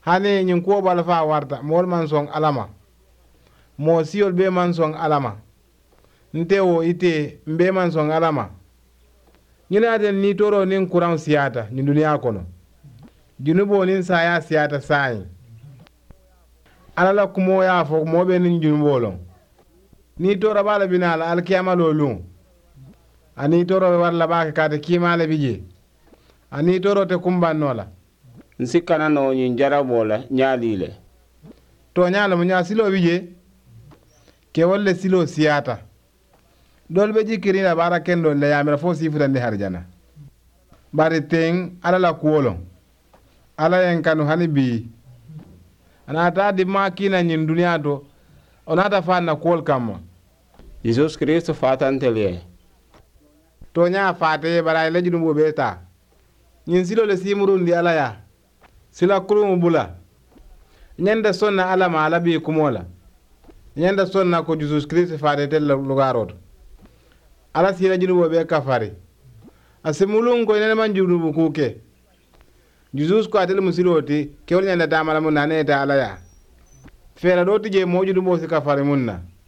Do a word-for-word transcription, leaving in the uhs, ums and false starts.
hani nyin ko bal fa warta mol man song alama mo siol be man song alama nte wo ite mbe man song alama nyina den ni toro nin kuran siyata ni duniya kono junubo nin saya siyata sai alala kumo ya fo mo be nin junubolo ni toro bala binala alkiyama lolun ani toro be walla baake kata kimale bije ani toro te kumbannola nsikana no nyin jarabo la nyaalile to nyaala mo nyaa silo bije ke wolle silo siyata dol be jikirina bara kendo le yamira fo sifutande harjana bari ten ala la kuwolon ala yen kanu hani bi anata di makina nyin duniya to onata fanna kuwol kamma Jesus Christ fatantele to nya fate bara le junu bo beta nyin silo le simurundi ala ya sila kurum bula nyanda sonna ala ma ala bi kumola nyanda sonna ko Jesus Christ fate tel lugarot ala sila junu bo be kafari asimulun ko nene man junu bu kuke Jesus ko atel musiloti kewol nyanda damala mun naneta ala ya fera do tije mo junu bo si kafari munna